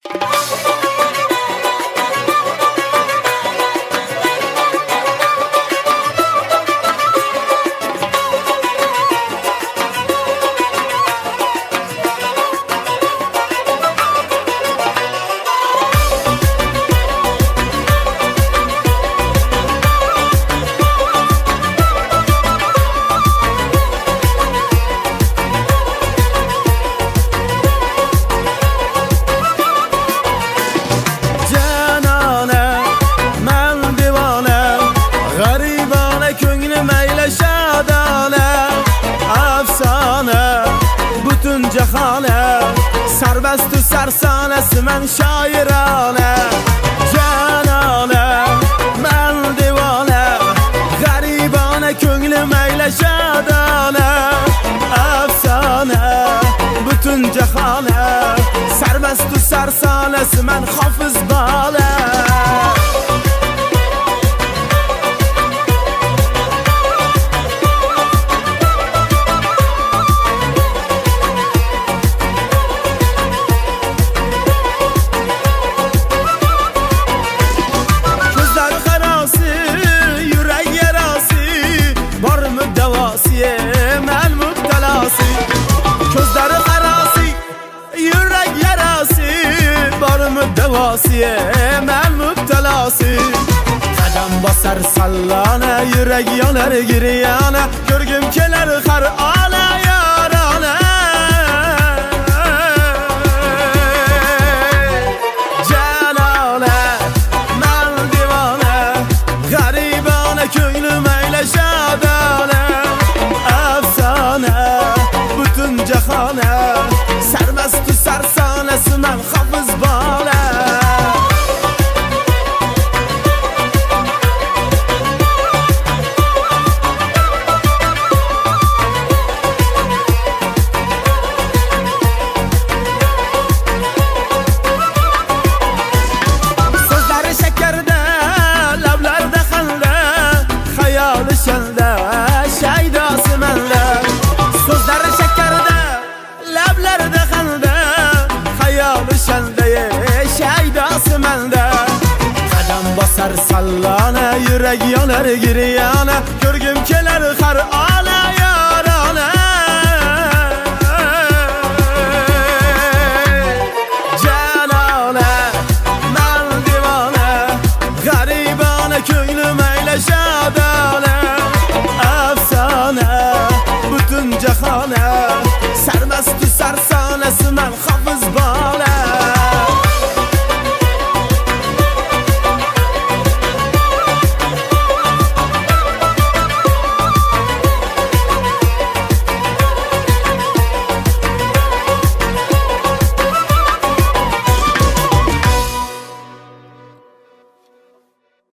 جهانه سربست و سرسانه من شاعرانه جانانه من دیوانه غریبانه کنگل میل شادانه افسانه bütün جهانه سربست و سرسانه من حافظ باله من مبتلاسی közleri xarasi yürek yarası barım devasiye ben müptelası qadam basar sallana yürek yanar giriyana görgüm keler har ana yarana canane ben divane garibane köylüm eyle şadane bütün cehane sermest sersanesi men hafız bale sözleri şekerde lavlarda xende hayali şende şeydası mende sözleri şekerde lavlarda xende hayali şende şeydası mende qadam basar sallana yürek yanar giriyana görgüm keler har ana